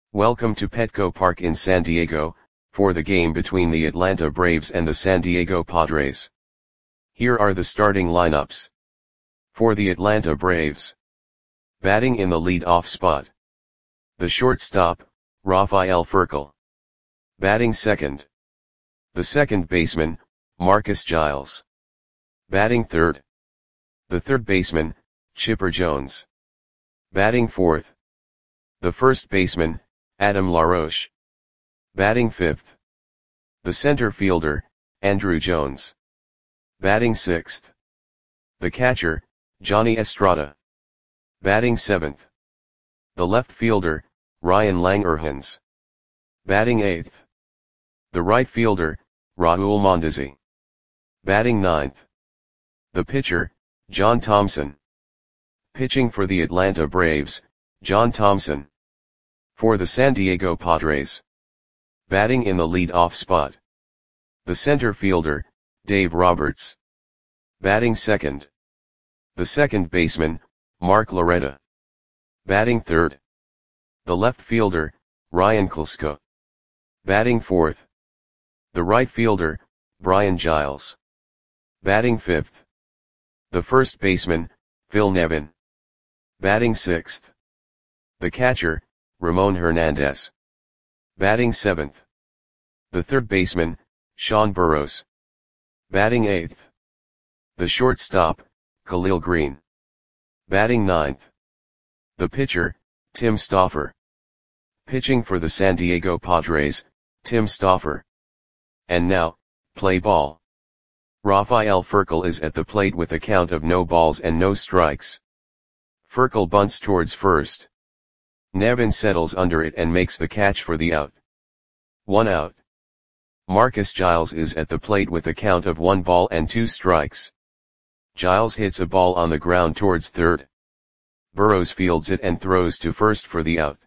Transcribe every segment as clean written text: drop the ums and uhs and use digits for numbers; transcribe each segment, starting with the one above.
Welcome to Petco Park in San Diego, for the game between the Atlanta Braves and the San Diego Padres. Here are the starting lineups. For the Atlanta Braves. Batting in the lead-off spot. The shortstop, Rafael Furcal. Batting second. The second baseman, Marcus Giles. Batting third. The third baseman, Chipper Jones. Batting fourth. The first baseman, Adam LaRoche. Batting fifth. The center fielder, Andruw Jones. Batting sixth. The catcher, Johnny Estrada. Batting seventh. The left fielder, Ryan Langerhans. Batting eighth. The right fielder, Raul Mondesi. Batting ninth. The pitcher, John Thompson. Pitching for the Atlanta Braves, John Thompson. For the San Diego Padres. Batting in the lead-off spot. The center fielder, Dave Roberts. Batting second. The second baseman, Mark Loretta. Batting third. The left fielder, Ryan Klesko. Batting fourth. The right fielder, Brian Giles. Batting fifth. The first baseman, Phil Nevin. Batting sixth. The catcher, Ramon Hernandez. Batting seventh. The third baseman, Sean Burrows. Batting eighth. The shortstop, Khalil Green. Batting ninth. The pitcher, Tim Stauffer. Pitching for the San Diego Padres, Tim Stauffer. And now, play ball. Rafael Furcal is at the plate with a count of no balls and no strikes. Furcal bunts towards first. Nevin settles under it and makes the catch for the out. 1 out. Marcus Giles is at the plate with a count of 1 ball and 2 strikes. Giles hits a ball on the ground towards third. Burrows fields it and throws to first for the out.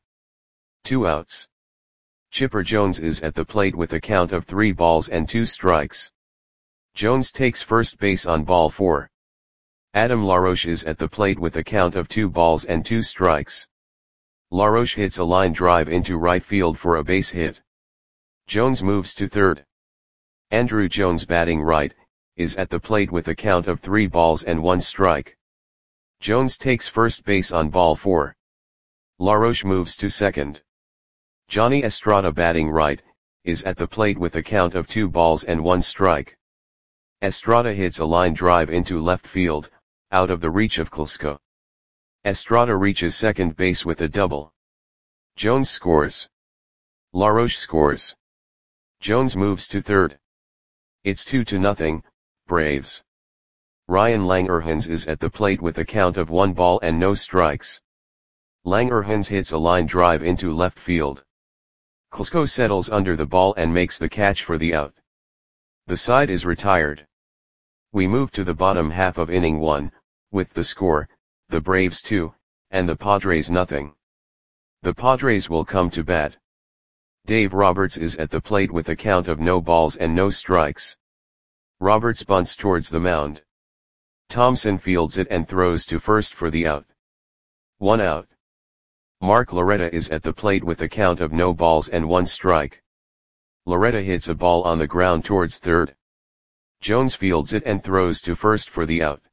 2 outs. Chipper Jones is at the plate with a count of 3 balls and 2 strikes. Jones takes first base on ball 4. Adam LaRoche is at the plate with a count of 2 balls and 2 strikes. LaRoche hits a line drive into right field for a base hit. Jones moves to third. Andruw Jones, batting right, is at the plate with a count of 3 balls and 1 strike. Jones takes first base on ball 4. LaRoche moves to second. Johnny Estrada, batting right, is at the plate with a count of 2 balls and 1 strike. Estrada hits a line drive into left field, out of the reach of Klesko. Estrada reaches second base with a double. Jones scores. LaRoche scores. Jones moves to third. It's 2-0, Braves. Ryan Langerhans is at the plate with a count of 1 ball and no strikes. Langerhans hits a line drive into left field. Klesko settles under the ball and makes the catch for the out. The side is retired. We move to the bottom half of inning 1, with the score, the Braves 2, and the Padres nothing. The Padres will come to bat. Dave Roberts is at the plate with a count of no balls and no strikes. Roberts bunts towards the mound. Thompson fields it and throws to first for the out. 1 out. Mark Loretta is at the plate with a count of no balls and 1 strike. Loretta hits a ball on the ground towards third. Jones fields it and throws to first for the out.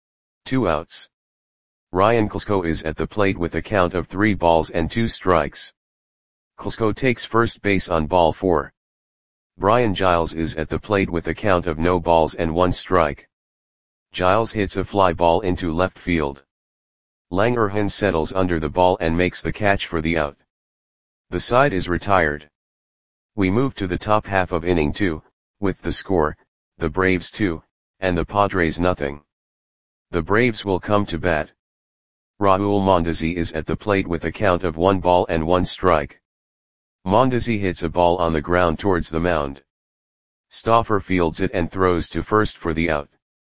2 outs. Ryan Klesko is at the plate with a count of 3 balls and 2 strikes. Klesko takes first base on ball 4. Brian Giles is at the plate with a count of no balls and 1 strike. Giles hits a fly ball into left field. Langerhans settles under the ball and makes the catch for the out. The side is retired. We move to the top half of inning 2, with the score, the Braves 2, and the Padres nothing. The Braves will come to bat. Raul Mondesi is at the plate with a count of 1 ball and 1 strike. Mondesi hits a ball on the ground towards the mound. Stauffer fields it and throws to first for the out.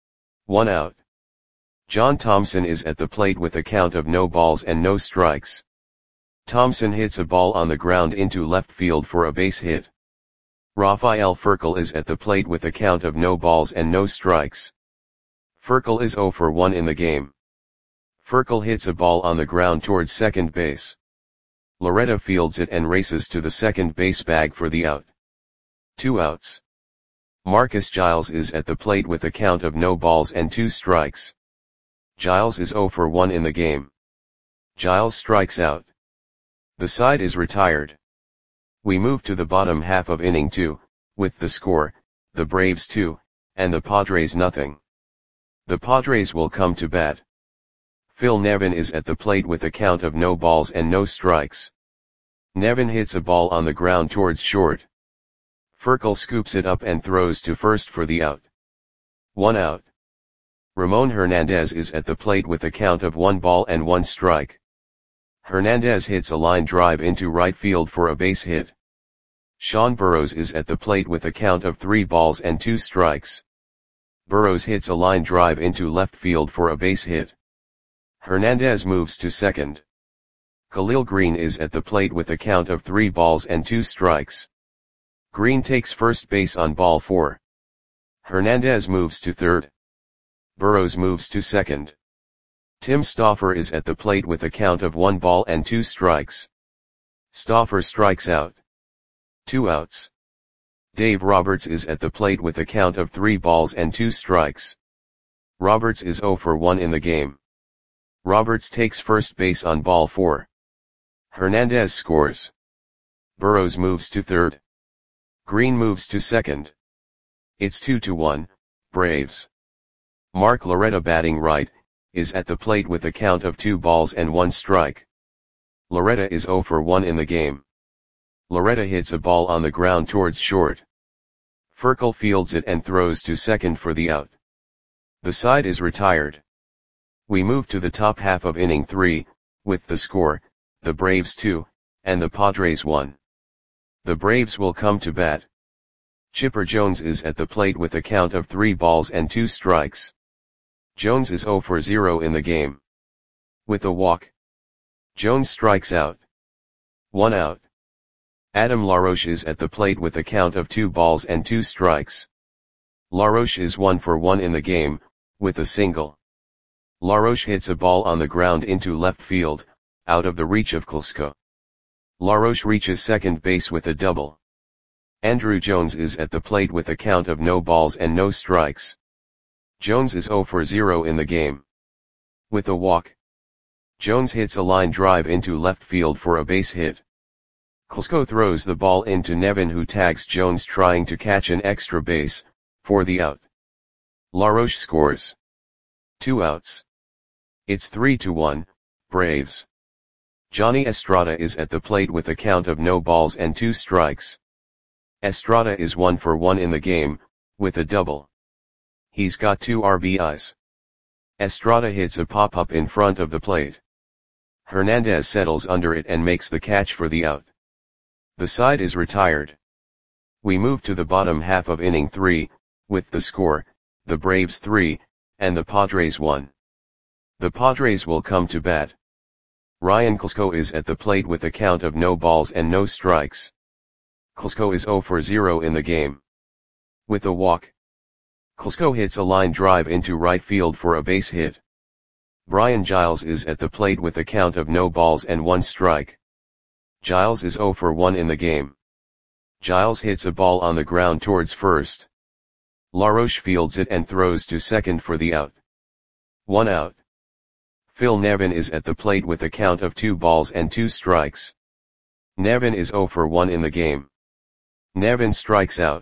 1 out. John Thompson is at the plate with a count of no balls and no strikes. Thompson hits a ball on the ground into left field for a base hit. Rafael Furcal is at the plate with a count of no balls and no strikes. Furcal is 0 for 1 in the game. Furcal hits a ball on the ground towards second base. Loretta fields it and races to the second base bag for the out. 2 outs. Marcus Giles is at the plate with a count of no balls and 2 strikes. Giles is 0 for 1 in the game. Giles strikes out. The side is retired. We move to the bottom half of inning 2, with the score, the Braves 2, and the Padres nothing. The Padres will come to bat. Phil Nevin is at the plate with a count of no balls and no strikes. Nevin hits a ball on the ground towards short. Furcal scoops it up and throws to first for the out. 1 out. Ramon Hernandez is at the plate with a count of 1 ball and 1 strike. Hernandez hits a line drive into right field for a base hit. Sean Burrows is at the plate with a count of 3 balls and 2 strikes. Burrows hits a line drive into left field for a base hit. Hernandez moves to second. Khalil Green is at the plate with a count of 3 balls and 2 strikes. Green takes first base on ball 4. Hernandez moves to third. Burrows moves to second. Tim Stauffer is at the plate with a count of 1 ball and 2 strikes. Stauffer strikes out. 2 outs. Dave Roberts is at the plate with a count of 3 balls and 2 strikes. Roberts is 0 for 1 in the game. Roberts takes first base on ball 4. Hernandez scores. Burrows moves to third. Green moves to second. It's 2-1, Braves. Mark Loretta, batting right, is at the plate with a count of 2 balls and 1 strike. Loretta is 0 for 1 in the game. Loretta hits a ball on the ground towards short. Furcal fields it and throws to second for the out. The side is retired. We move to the top half of inning 3, with the score, the Braves 2, and the Padres 1. The Braves will come to bat. Chipper Jones is at the plate with a count of 3 balls and 2 strikes. Jones is 0 for 0 in the game. With a walk, Jones strikes out. 1 out. Adam LaRoche is at the plate with a count of 2 balls and 2 strikes. LaRoche is 1 for 1 in the game, with a single. LaRoche hits a ball on the ground into left field, out of the reach of Klesko. LaRoche reaches second base with a double. Andrew Jones is at the plate with a count of no balls and no strikes. Jones is 0 for 0 in the game. With a walk, Jones hits a line drive into left field for a base hit. Klesko throws the ball into Nevin, who tags Jones trying to catch an extra base, for the out. LaRoche scores. 2 outs. It's 3-1, Braves. Johnny Estrada is at the plate with a count of no balls and 2 strikes. Estrada is 1 for 1 in the game, with a double. He's got 2 RBIs. Estrada hits a pop-up in front of the plate. Hernandez settles under it and makes the catch for the out. The side is retired. We move to the bottom half of inning 3, with the score, the Braves 3, and the Padres 1. The Padres will come to bat. Ryan Klesko is at the plate with a count of no balls and no strikes. Klesko is 0 for 0 in the game. With a walk, Klesko hits a line drive into right field for a base hit. Brian Giles is at the plate with a count of no balls and 1 strike. Giles is 0 for 1 in the game. Giles hits a ball on the ground towards first. LaRoche fields it and throws to second for the out. 1 out. Phil Nevin is at the plate with a count of 2 balls and 2 strikes. Nevin is 0 for 1 in the game. Nevin strikes out.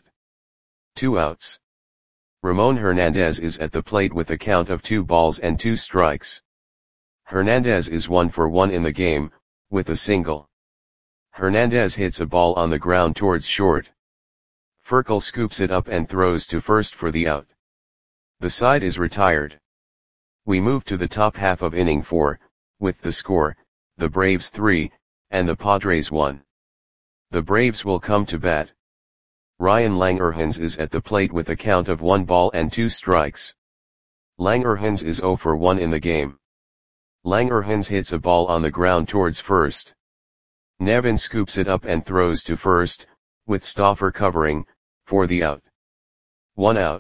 2 outs. Ramon Hernandez is at the plate with a count of 2 balls and 2 strikes. Hernandez is 1 for 1 in the game, with a single. Hernandez hits a ball on the ground towards short. Furcal scoops it up and throws to first for the out. The side is retired. We move to the top half of inning 4, with the score, the Braves 3, and the Padres 1. The Braves will come to bat. Ryan Langerhans is at the plate with a count of 1 ball and 2 strikes. Langerhans is 0 for 1 in the game. Langerhans hits a ball on the ground towards first. Nevin scoops it up and throws to first, with Stauffer covering, for the out. 1 out.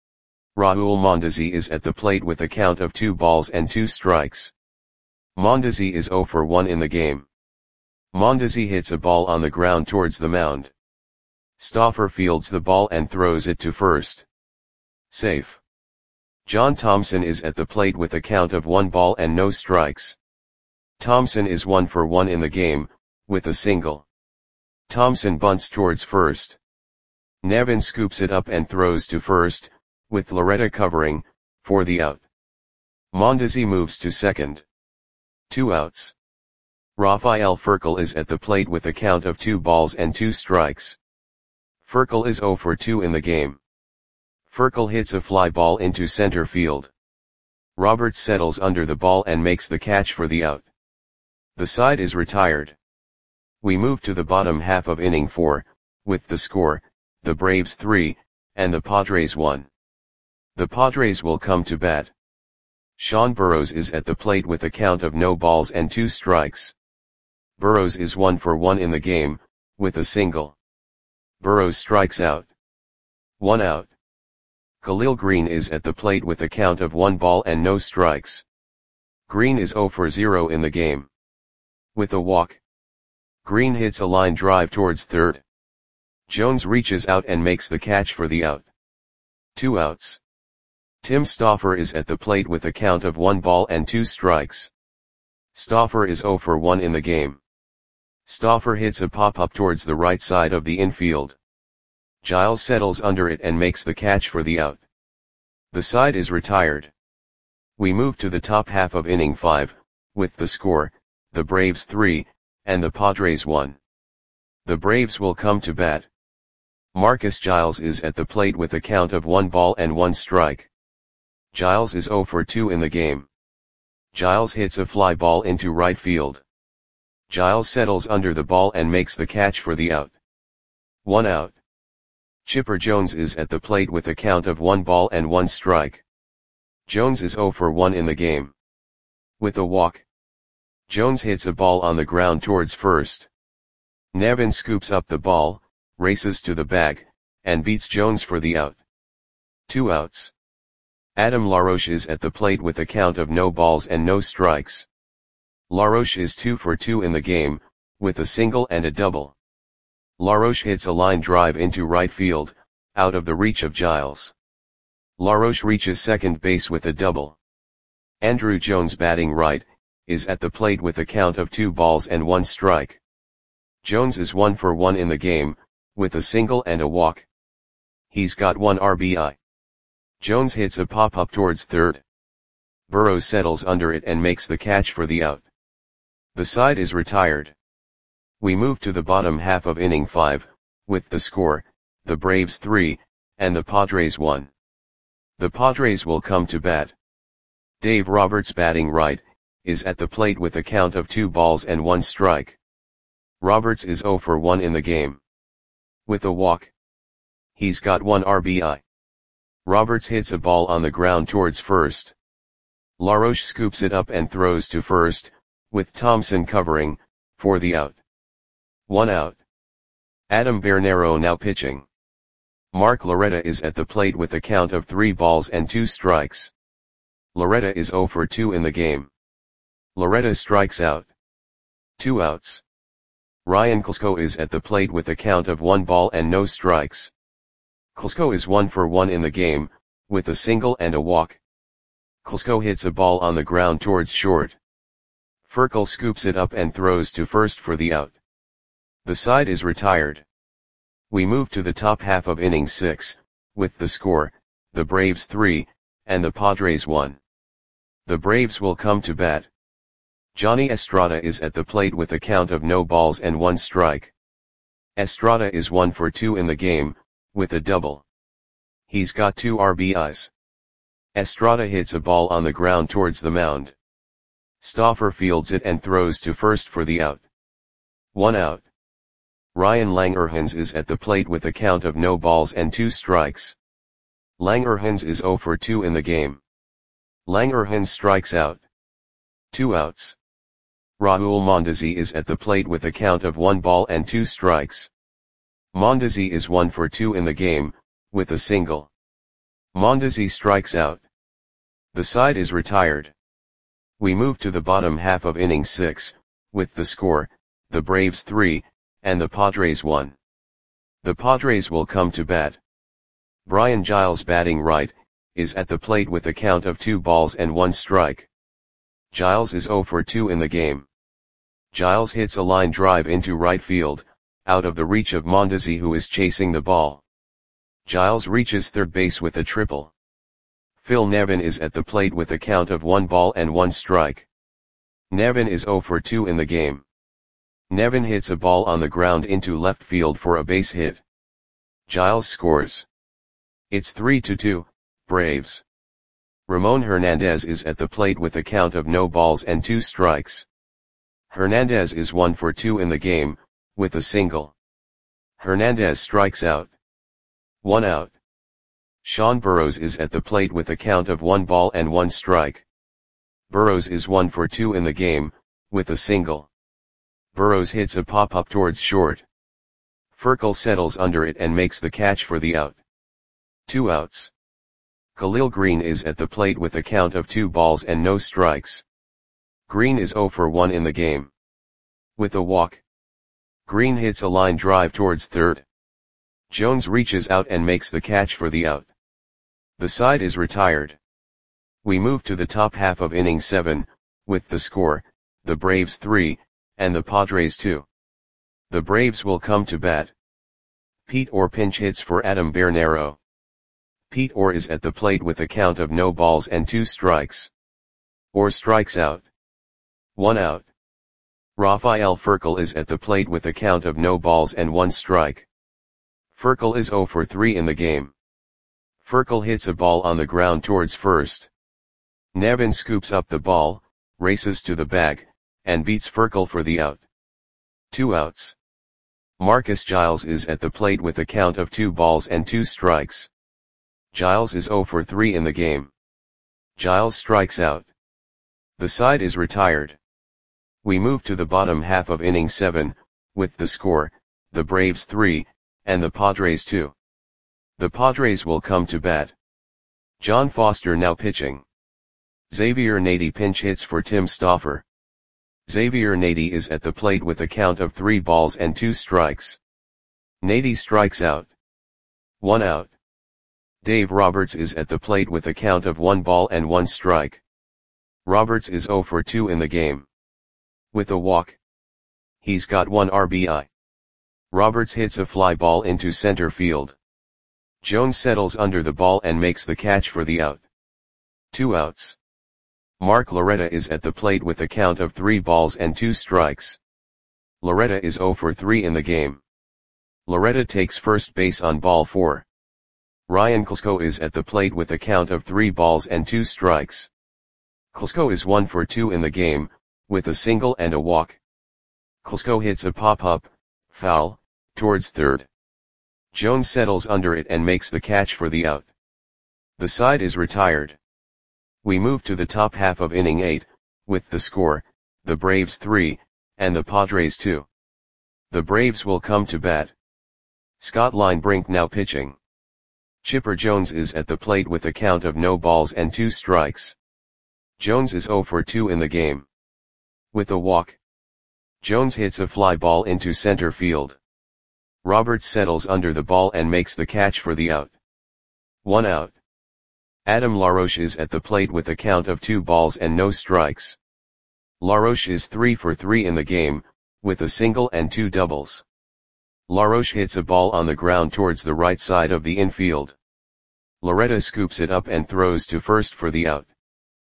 Raul Mondesi is at the plate with a count of 2 balls and 2 strikes. Mondesi is 0 for 1 in the game. Mondesi hits a ball on the ground towards the mound. Stauffer fields the ball and throws it to first. Safe. John Thompson is at the plate with a count of 1 ball and no strikes. Thompson is 1 for 1 in the game, with a single. Thompson bunts towards first. Nevin scoops it up and throws to first, with Loretta covering, for the out. Mondesi moves to second. 2 outs. Rafael Furcal is at the plate with a count of 2 balls and 2 strikes. Furcal is 0 for 2 in the game. Furcal hits a fly ball into center field. Roberts settles under the ball and makes the catch for the out. The side is retired. We move to the bottom half of inning 4, with the score, the Braves 3, and the Padres 1. The Padres will come to bat. Sean Burrows is at the plate with a count of no balls and 2 strikes. Burrows is 1 for 1 in the game, with a single. Burrows strikes out. 1 out. Khalil Green is at the plate with a count of 1 ball and no strikes. Green is 0 for 0 in the game. With a walk. Green hits a line drive towards third. Jones reaches out and makes the catch for the out. 2 outs. Tim Stauffer is at the plate with a count of 1 ball and 2 strikes. Stauffer is 0 for 1 in the game. Stauffer hits a pop-up towards the right side of the infield. Giles settles under it and makes the catch for the out. The side is retired. We move to the top half of inning 5, with the score, the Braves 3, and the Padres 1. The Braves will come to bat. Marcus Giles is at the plate with a count of 1 ball and 1 strike. Giles is 0 for 2 in the game. Giles hits a fly ball into right field. Giles settles under the ball and makes the catch for the out. 1 out. Chipper Jones is at the plate with a count of 1 ball and 1 strike. Jones is 0 for 1 in the game. With a walk. Jones hits a ball on the ground towards first. Nevin scoops up the ball, races to the bag, and beats Jones for the out. 2 outs. Adam LaRoche is at the plate with a count of no balls and no strikes. LaRoche is 2 for 2 in the game, with a single and a double. LaRoche hits a line drive into right field, out of the reach of Giles. LaRoche reaches second base with a double. Andrew Jones, batting right, is at the plate with a count of 2 balls and 1 strike. Jones is 1 for 1 in the game, with a single and a walk. He's got 1 RBI. Jones hits a pop-up towards third. Burrows settles under it and makes the catch for the out. The side is retired. We move to the bottom half of inning 5, with the score, the Braves 3, and the Padres 1. The Padres will come to bat. Dave Roberts, batting right, is at the plate with a count of 2 balls and 1 strike. Roberts is 0 for 1 in the game. With a walk. He's got 1 RBI. Roberts hits a ball on the ground towards first. LaRoche scoops it up and throws to first, with Thompson covering, for the out. 1 out. Adam Bernero now pitching. Mark Loretta is at the plate with a count of 3 balls and 2 strikes. Loretta is 0 for 2 in the game. Loretta strikes out. 2 outs. Ryan Klesko is at the plate with a count of 1 ball and no strikes. Klesko is 1 for 1 in the game, with a single and a walk. Klesko hits a ball on the ground towards short. Furcal scoops it up and throws to first for the out. The side is retired. We move to the top half of inning 6, with the score, the Braves 3, and the Padres 1. The Braves will come to bat. Johnny Estrada is at the plate with a count of no balls and 1 strike. Estrada is 1 for 2 in the game, with a double. He's got 2 RBIs. Estrada hits a ball on the ground towards the mound. Stauffer fields it and throws to first for the out. 1 out. Ryan Langerhans is at the plate with a count of no balls and 2 strikes. Langerhans is 0 for 2 in the game. Langerhans strikes out. 2 outs. Raul Mondesi is at the plate with a count of 1 ball and 2 strikes. Mondesi is 1 for 2 in the game, with a single. Mondesi strikes out. The side is retired. We move to the bottom half of inning 6, with the score, the Braves 3, and the Padres 1. The Padres will come to bat. Brian Giles, batting right, is at the plate with a count of 2 balls and 1 strike. Giles is 0 for 2 in the game. Giles hits a line drive into right field, out of the reach of Mondesi, who is chasing the ball. Giles reaches third base with a triple. Phil Nevin is at the plate with a count of 1 ball and 1 strike. Nevin is 0 for 2 in the game. Nevin hits a ball on the ground into left field for a base hit. Giles scores. It's 3-2, Braves. Ramon Hernandez is at the plate with a count of no balls and 2 strikes. Hernandez is 1 for 2 in the game, with a single. Hernandez strikes out. 1 out. Sean Burrows is at the plate with a count of 1 ball and 1 strike. Burrows is 1 for 2 in the game, with a single. Burrows hits a pop-up towards short. Furcal settles under it and makes the catch for the out. 2 outs. Khalil Green is at the plate with a count of 2 balls and no strikes. Green is 0 for 1 in the game. With a walk. Green hits a line drive towards third. Jones reaches out and makes the catch for the out. The side is retired. We move to the top half of inning 7, with the score, the Braves 3, and the Padres 2. The Braves will come to bat. Pete Orr pinch hits for Adam Bernero. Pete Orr is at the plate with a count of no balls and 2 strikes. Orr strikes out. 1 out. Rafael Furcal is at the plate with a count of no balls and 1 strike. Furcal is 0 for 3 in the game. Furcal hits a ball on the ground towards first. Nevin scoops up the ball, races to the bag, and beats Furcal for the out. 2 outs. Marcus Giles is at the plate with a count of 2 balls and 2 strikes. Giles is 0 for 3 in the game. Giles strikes out. The side is retired. We move to the bottom half of inning 7, with the score, the Braves 3, and the Padres 2. The Padres will come to bat. John Foster now pitching. Xavier Nady pinch hits for Tim Stauffer. Xavier Nady is at the plate with a count of 3 balls and 2 strikes. Nady strikes out. 1 out. Dave Roberts is at the plate with a count of 1 ball and 1 strike. Roberts is 0 for 2 in the game. With a walk. He's got 1 RBI. Roberts hits a fly ball into center field. Jones settles under the ball and makes the catch for the out. 2 outs. Mark Loretta is at the plate with a count of 3 balls and 2 strikes. Loretta is 0 for 3 in the game. Loretta takes first base on ball 4. Ryan Klesko is at the plate with a count of 3 balls and 2 strikes. Klesko is 1 for 2 in the game, with a single and a walk. Klesko hits a pop-up, foul, towards third. Jones settles under it and makes the catch for the out. The side is retired. We move to the top half of inning 8, with the score, the Braves 3, and the Padres 2. The Braves will come to bat. Scott Linebrink now pitching. Chipper Jones is at the plate with a count of no balls and 2 strikes. Jones is 0 for 2 in the game. With a walk. Jones hits a fly ball into center field. Roberts settles under the ball and makes the catch for the out. 1 out. Adam LaRoche is at the plate with a count of 2 balls and no strikes. LaRoche is 3 for 3 in the game, with a single and 2 doubles. LaRoche hits a ball on the ground towards the right side of the infield. Loretta scoops it up and throws to first for the out.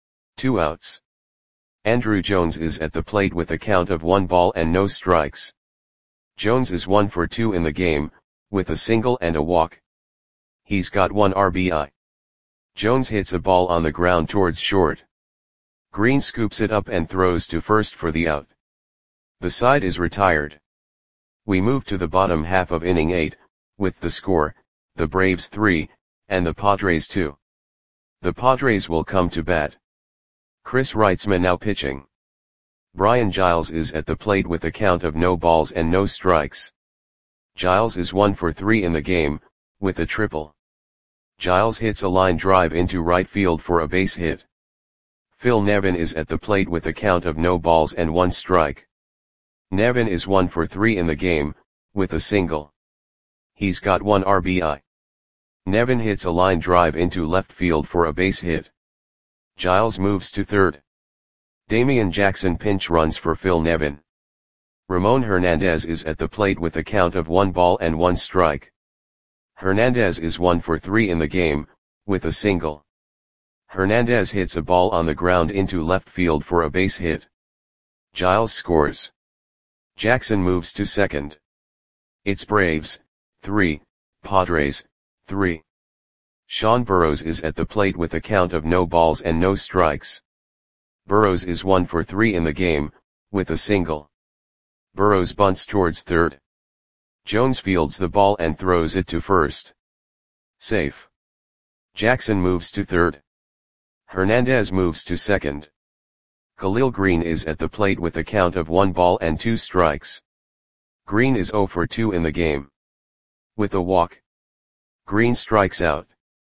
2 outs. Andrew Jones is at the plate with a count of 1 ball and no strikes. Jones is 1 for 2 in the game, with a single and a walk. He's got 1 RBI. Jones hits a ball on the ground towards short. Green scoops it up and throws to first for the out. The side is retired. We move to the bottom half of inning 8, with the score, the Braves 3, and the Padres 2. The Padres will come to bat. Chris Reitzman now pitching. Brian Giles is at the plate with a count of no balls and no strikes. Giles is 1 for 3 in the game, with a triple. Giles hits a line drive into right field for a base hit. Phil Nevin is at the plate with a count of no balls and 1 strike. Nevin is 1 for 3 in the game, with a single. He's got 1 RBI. Nevin hits a line drive into left field for a base hit. Giles moves to third. Damian Jackson pinch runs for Phil Nevin. Ramon Hernandez is at the plate with a count of 1 ball and 1 strike. Hernandez is 1 for 3 in the game, with a single. Hernandez hits a ball on the ground into left field for a base hit. Giles scores. Jackson moves to second. It's Braves, 3, Padres, 3. Sean Burrows is at the plate with a count of no balls and no strikes. Burrows is 1 for 3 in the game, with a single. Burrows bunts towards third. Jones fields the ball and throws it to first. Safe. Jackson moves to third. Hernandez moves to second. Khalil Green is at the plate with a count of 1 ball and 2 strikes. Green is 0 for 2 in the game. With a walk, Green strikes out.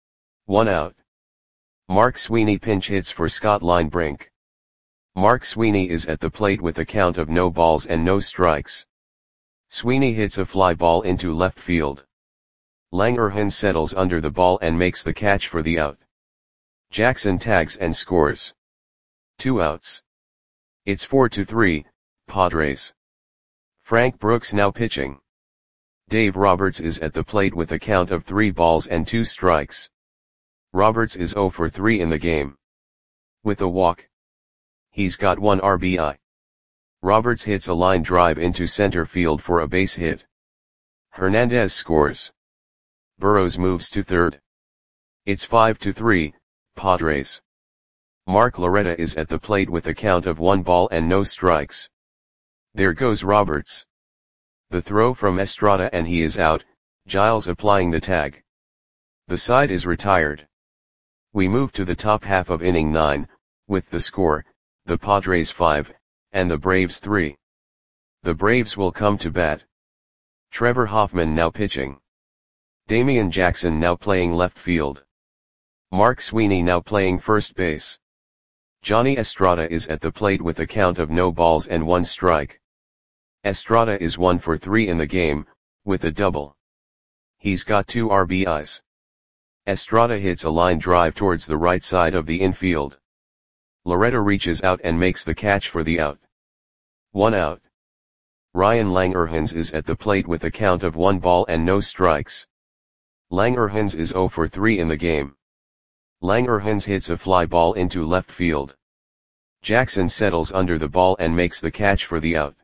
1 out. Mark Sweeney pinch hits for Scott Linebrink. Mark Sweeney is at the plate with a count of no balls and no strikes. Sweeney hits a fly ball into left field. Langerhans settles under the ball and makes the catch for the out. Jackson tags and scores. 2 outs. It's 4-3, Padres. Frank Brooks now pitching. Dave Roberts is at the plate with a count of 3 balls and 2 strikes. Roberts is 0 for 3 in the game. With a walk, he's got 1 RBI. Roberts hits a line drive into center field for a base hit. Hernandez scores. Burrows moves to third. It's 5-3, Padres. Mark Loretta is at the plate with a count of 1 ball and no strikes. There goes Roberts. The throw from Estrada and he is out, Giles applying the tag. The side is retired. We move to the top half of inning 9, with the score, the Padres 5, and the Braves 3. The Braves will come to bat. Trevor Hoffman now pitching. Damian Jackson now playing left field. Mark Sweeney now playing first base. Johnny Estrada is at the plate with a count of no balls and 1 strike. Estrada is 1 for 3 in the game, with a double. He's got 2 RBIs. Estrada hits a line drive towards the right side of the infield. Loretta reaches out and makes the catch for the out. 1 out. Ryan Langerhans is at the plate with a count of 1 ball and no strikes. Langerhans is 0 for 3 in the game. Langerhans hits a fly ball into left field. Jackson settles under the ball and makes the catch for the out.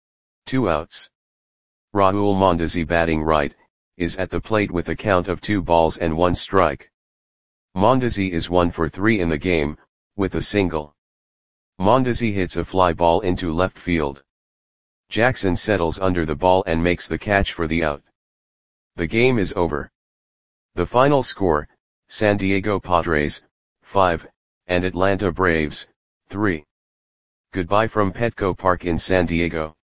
2 outs. Raul Mondesi batting right, is at the plate with a count of 2 balls and 1 strike. Mondesi is 1 for 3 in the game, with a single. Mondesi hits a fly ball into left field. Jackson settles under the ball and makes the catch for the out. The game is over. The final score, San Diego Padres, 5, and Atlanta Braves, 3. Goodbye from Petco Park in San Diego.